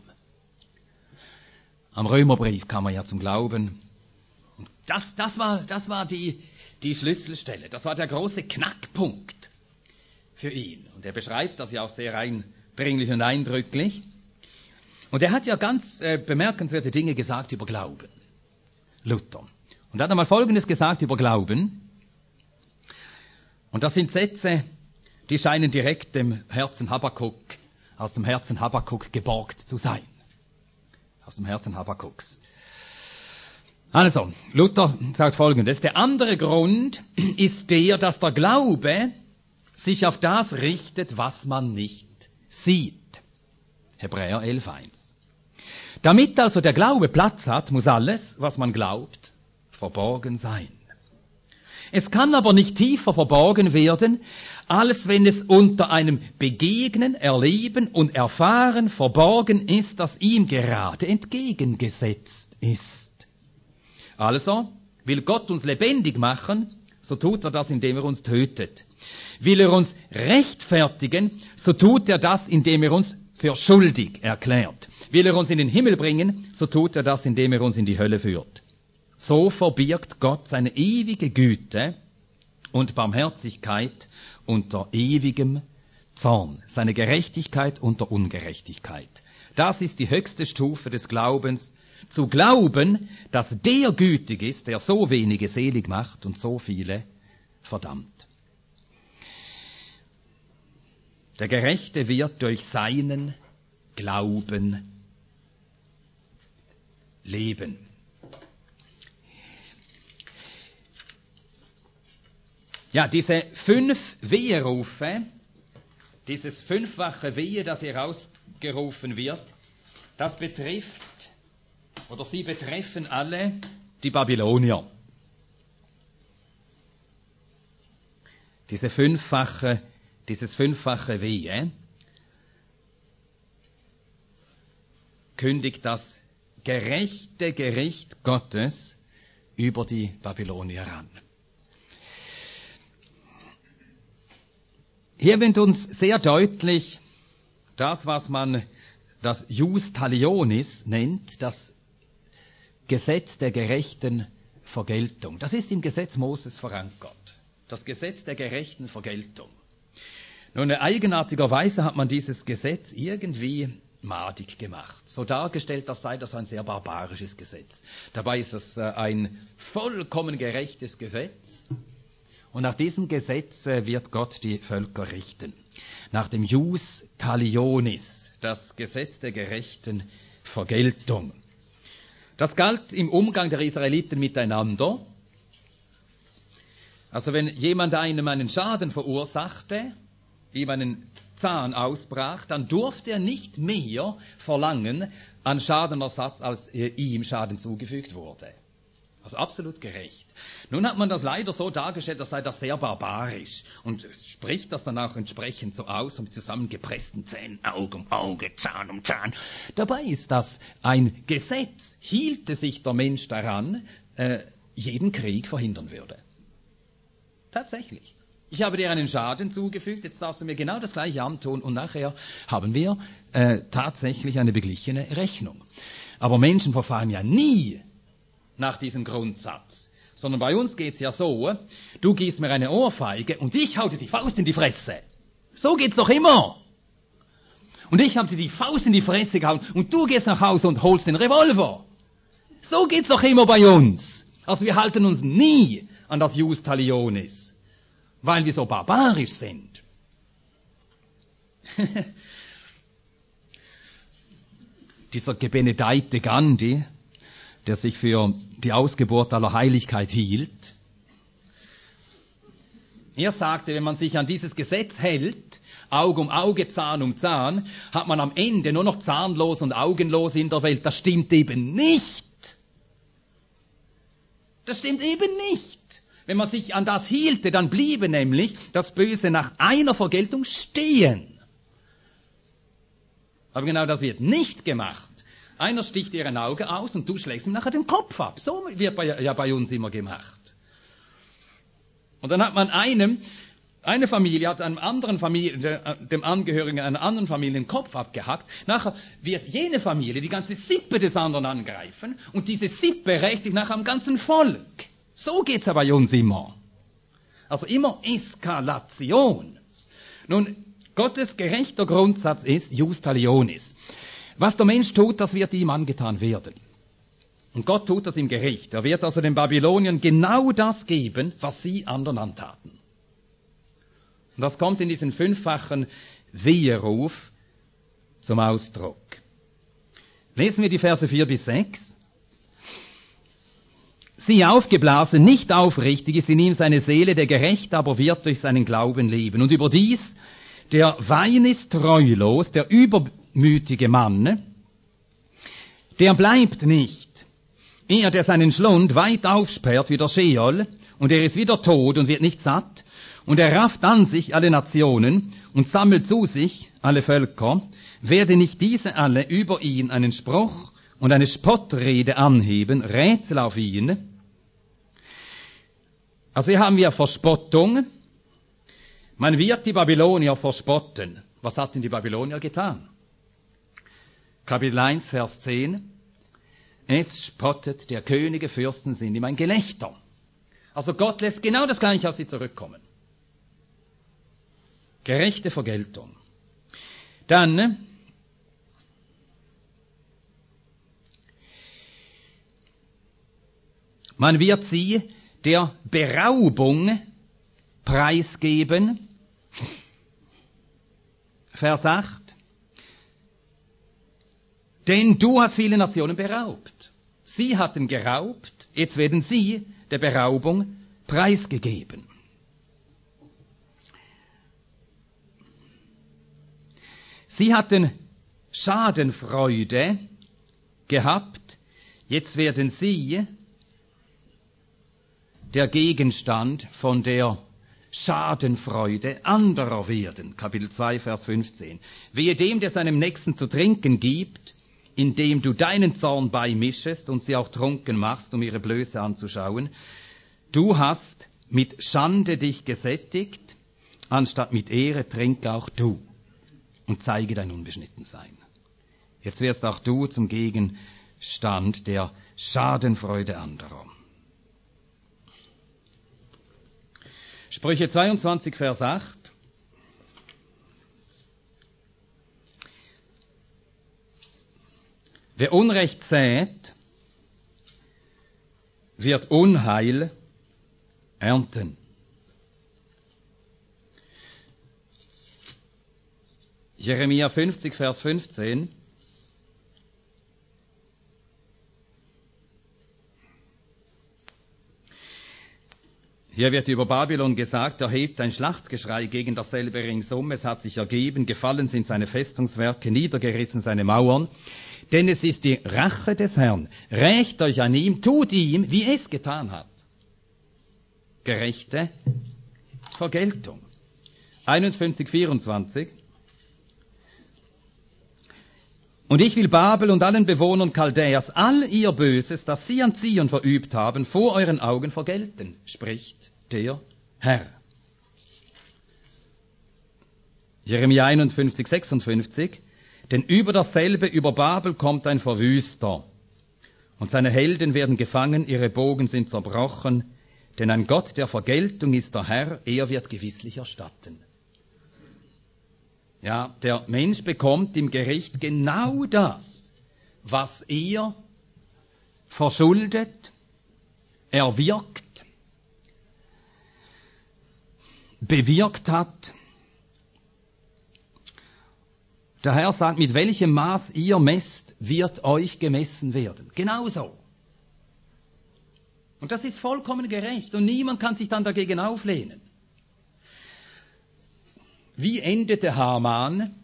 Am Römerbrief kam er ja zum Glauben. Und das, das war, das war die, die Schlüsselstelle, das war der große Knackpunkt für ihn. Und er beschreibt das ja auch sehr einbringlich und eindrücklich. Und er hat ja ganz äh, bemerkenswerte Dinge gesagt über Glauben. Luther. Und er hat einmal Folgendes gesagt über Glauben. Und das sind Sätze, die scheinen direkt dem Herzen Habakkuk, aus dem Herzen Habakkuk geborgt zu sein. Aus dem Herzen Habakkuks. Also, Luther sagt Folgendes. Der andere Grund ist der, dass der Glaube sich auf das richtet, was man nicht sieht. Hebräer elf eins. Damit also der Glaube Platz hat, muss alles, was man glaubt, verborgen sein. Es kann aber nicht tiefer verborgen werden, als wenn es unter einem Begegnen, Erleben und Erfahren verborgen ist, das ihm gerade entgegengesetzt ist. Also, will Gott uns lebendig machen, so tut er das, indem er uns tötet. Will er uns rechtfertigen, so tut er das, indem er uns für schuldig erklärt. Will er uns in den Himmel bringen, so tut er das, indem er uns in die Hölle führt. So verbirgt Gott seine ewige Güte und Barmherzigkeit unter ewigem Zorn, seine Gerechtigkeit unter Ungerechtigkeit. Das ist die höchste Stufe des Glaubens, zu glauben, dass der gütig ist, der so wenige selig macht und so viele verdammt. Der Gerechte wird durch seinen Glauben leben. Ja, diese fünf Weherufe, dieses fünffache Wehe, das hier ausgerufen wird, das betrifft, oder sie betreffen alle die Babylonier. Diese fünffache, dieses fünffache Wehe kündigt das gerechte Gericht Gottes über die Babylonier an. Hier wird uns sehr deutlich das, was man das Jus Talionis nennt, das Gesetz der gerechten Vergeltung. Das ist im Gesetz Moses verankert. Das Gesetz der gerechten Vergeltung. Nun, eigenartigerweise hat man dieses Gesetz irgendwie madig gemacht. So dargestellt, das sei das ein sehr barbarisches Gesetz. Dabei ist es ein vollkommen gerechtes Gesetz. Und nach diesem Gesetz wird Gott die Völker richten. Nach dem Jus Talionis, das Gesetz der gerechten Vergeltung. Das galt im Umgang der Israeliten miteinander. Also wenn jemand einem einen Schaden verursachte, ihm einen Zahn ausbrach, dann durfte er nicht mehr verlangen an Schadenersatz, als ihm Schaden zugefügt wurde. Also absolut gerecht. Nun hat man das leider so dargestellt, als sei das sehr barbarisch und spricht das dann auch entsprechend so aus, mit zusammengepressten Zähnen, Auge um Auge, Zahn um Zahn. Dabei ist das ein Gesetz, hielte sich der Mensch daran, äh, jeden Krieg verhindern würde. Tatsächlich. Ich habe dir einen Schaden zugefügt, jetzt darfst du mir genau das Gleiche antun und nachher haben wir äh, tatsächlich eine beglichene Rechnung. Aber Menschen verfahren ja nie nach diesem Grundsatz. Sondern bei uns geht's ja so, du gibst mir eine Ohrfeige und ich hau dir die Faust in die Fresse. So geht's doch immer. Und ich habe dir die Faust in die Fresse gehauen und du gehst nach Hause und holst den Revolver. So geht's doch immer bei uns. Also wir halten uns nie an das Jus Talionis, weil wir so barbarisch sind. Dieser gebenedeite Gandhi, der sich für die Ausgeburt aller Heiligkeit hielt. Er sagte, wenn man sich an dieses Gesetz hält, Auge um Auge, Zahn um Zahn, hat man am Ende nur noch zahnlos und augenlos in der Welt. Das stimmt eben nicht. Das stimmt eben nicht. Wenn man sich an das hielte, dann bliebe nämlich das Böse nach einer Vergeltung stehen. Aber genau das wird nicht gemacht. Einer sticht dir ein Auge aus und du schlägst ihm nachher den Kopf ab. So wird bei, ja bei uns immer gemacht. Und dann hat man einem, eine Familie hat einem anderen Familie, dem Angehörigen einer anderen Familie den Kopf abgehackt. Nachher wird jene Familie die ganze Sippe des anderen angreifen und diese Sippe rächt sich nachher am ganzen Volk. So geht's ja bei uns immer. Also immer Eskalation. Nun, Gottes gerechter Grundsatz ist Jus Talionis. Was der Mensch tut, das wird ihm angetan werden. Und Gott tut das im Gericht. Er wird also den Babyloniern genau das geben, was sie anderen antaten. Und das kommt in diesen fünffachen Weheruf zum Ausdruck. Lesen wir die Verse vier bis sechs. Sie aufgeblasen, nicht aufrichtig ist in ihm seine Seele, der Gerechte aber wird durch seinen Glauben leben. Und überdies, der Wein ist treulos, der übermütige Mann, der bleibt nicht. Er, der seinen Schlund weit aufsperrt wie der Scheol, und er ist wieder tot und wird nicht satt, und er rafft an sich alle Nationen und sammelt zu sich alle Völker, werde nicht diese alle über ihn einen Spruch und eine Spottrede anheben, Rätsel auf ihn. Also hier haben wir Verspottung. Man wird die Babylonier verspotten. Was hatten die Babylonier getan? Kapitel eins, Vers zehn. Es spottet, der Könige, Fürsten sind ihm ein Gelächter. Also Gott lässt genau das Gleiche auf sie zurückkommen. Gerechte Vergeltung. Dann man wird sie der Beraubung preisgeben. Vers acht. Denn du hast viele Nationen beraubt. Sie hatten geraubt, jetzt werden sie der Beraubung preisgegeben. Sie hatten Schadenfreude gehabt, jetzt werden sie der Gegenstand von der Schadenfreude anderer werden. Kapitel zwei, Vers fünfzehn. Wehe dem, der seinem Nächsten zu trinken gibt, indem du deinen Zorn beimischest und sie auch trunken machst, um ihre Blöße anzuschauen. Du hast mit Schande dich gesättigt, anstatt mit Ehre trink auch du und zeige dein Unbeschnittensein. Jetzt wirst auch du zum Gegenstand der Schadenfreude anderer. Sprüche zweiundzwanzig, Vers acht. Wer Unrecht sät, wird Unheil ernten. Jeremia fünfzig, Vers fünfzehn. Hier wird über Babylon gesagt, erhebt ein Schlachtgeschrei gegen dasselbe ringsum, es hat sich ergeben, gefallen sind seine Festungswerke, niedergerissen seine Mauern, denn es ist die Rache des Herrn. Rächt euch an ihm, tut ihm, wie es getan hat. Gerechte Vergeltung. einundfünfzig, vierundzwanzig. Und ich will Babel und allen Bewohnern Chaldäas all ihr Böses, das sie an Zion verübt haben, vor euren Augen vergelten, spricht der Herr. Jeremia einundfünfzig, sechsundfünfzig. Denn über dasselbe, über Babel kommt ein Verwüster, und seine Helden werden gefangen, ihre Bogen sind zerbrochen, denn ein Gott der Vergeltung ist der Herr, er wird gewisslich erstatten. Ja, der Mensch bekommt im Gericht genau das, was er verschuldet, erwirkt, bewirkt hat. Der Herr sagt, mit welchem Maß ihr messt, wird euch gemessen werden. Genauso. Und das ist vollkommen gerecht und niemand kann sich dann dagegen auflehnen. Wie endete Haman?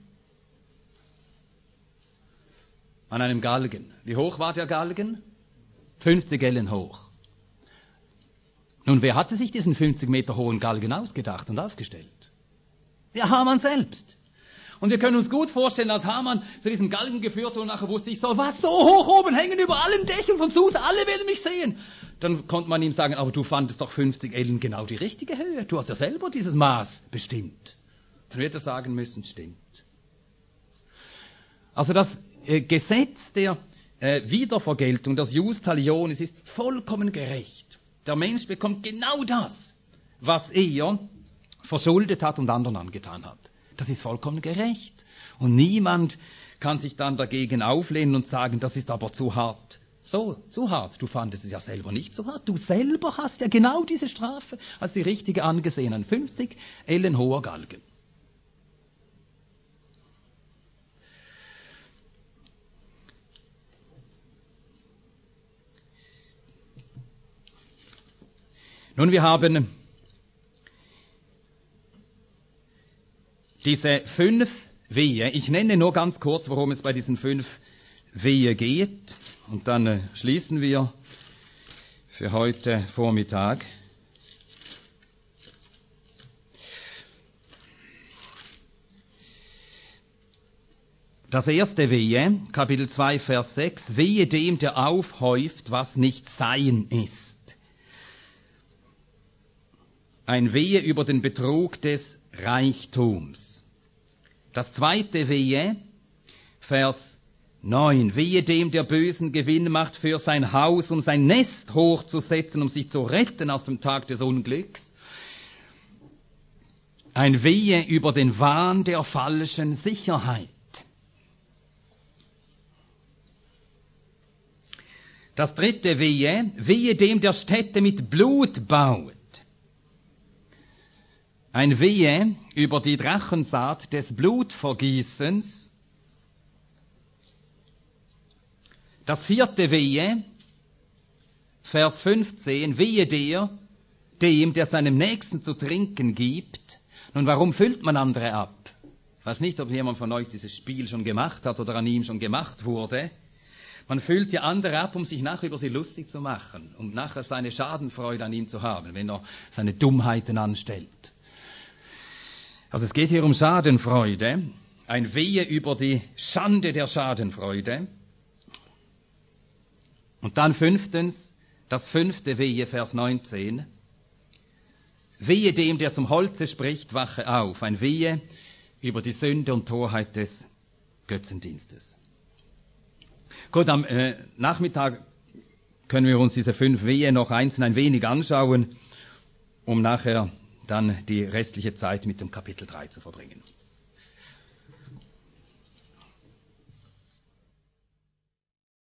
An einem Galgen. Wie hoch war der Galgen? fünfzig Ellen hoch. Nun, wer hatte sich diesen fünfzig Meter hohen Galgen ausgedacht und aufgestellt? Der Haman selbst. Und wir können uns gut vorstellen, als Haman zu diesem Galgen geführt wurde und nachher wusste, ich soll was so hoch oben hängen über allen Dächern von Susa, alle werden mich sehen. Dann konnte man ihm sagen, aber du fandest doch fünfzig Ellen genau die richtige Höhe. Du hast ja selber dieses Maß bestimmt. Dann wird er sagen müssen, stimmt. Also das äh, Gesetz der äh, Wiedervergeltung, das Jus Talionis, ist vollkommen gerecht. Der Mensch bekommt genau das, was er verschuldet hat und anderen angetan hat. Das ist vollkommen gerecht. Und niemand kann sich dann dagegen auflehnen und sagen, das ist aber zu hart. So, zu hart. Du fandest es ja selber nicht so hart. Du selber hast ja genau diese Strafe als die richtige angesehen. Ein fünfzig Ellen hoher Galgen. Nun, wir haben diese fünf Wehe. Ich nenne nur ganz kurz, worum es bei diesen fünf Wehe geht. Und dann äh, schließen wir für heute Vormittag. Das erste Wehe, Kapitel zwei, Vers sechs. Wehe dem, der aufhäuft, was nicht sein ist. Ein Wehe über den Betrug des Reichtums. Das zweite Wehe, Vers neun. Wehe dem, der bösen Gewinn macht für sein Haus, um sein Nest hochzusetzen, um sich zu retten aus dem Tag des Unglücks. Ein Wehe über den Wahn der falschen Sicherheit. Das dritte Wehe, wehe dem, der Städte mit Blut baut. Ein Wehe über die Drachensaat des Blutvergießens. Das vierte Wehe, Vers fünfzehn, wehe der, dem, der seinem Nächsten zu trinken gibt. Nun, warum füllt man andere ab? Ich weiß nicht, ob jemand von euch dieses Spiel schon gemacht hat oder an ihm schon gemacht wurde. Man füllt ja andere ab, um sich nachher über sie lustig zu machen, um nachher seine Schadenfreude an ihm zu haben, wenn er seine Dummheiten anstellt. Also es geht hier um Schadenfreude, ein Wehe über die Schande der Schadenfreude. Und dann fünftens, das fünfte Wehe, Vers neunzehn. Wehe dem, der zum Holze spricht, wache auf. Ein Wehe über die Sünde und Torheit des Götzendienstes. Gut, am äh, Nachmittag können wir uns diese fünf Wehe noch einzeln ein wenig anschauen, um nachher dann die restliche Zeit mit dem Kapitel drei zu verbringen.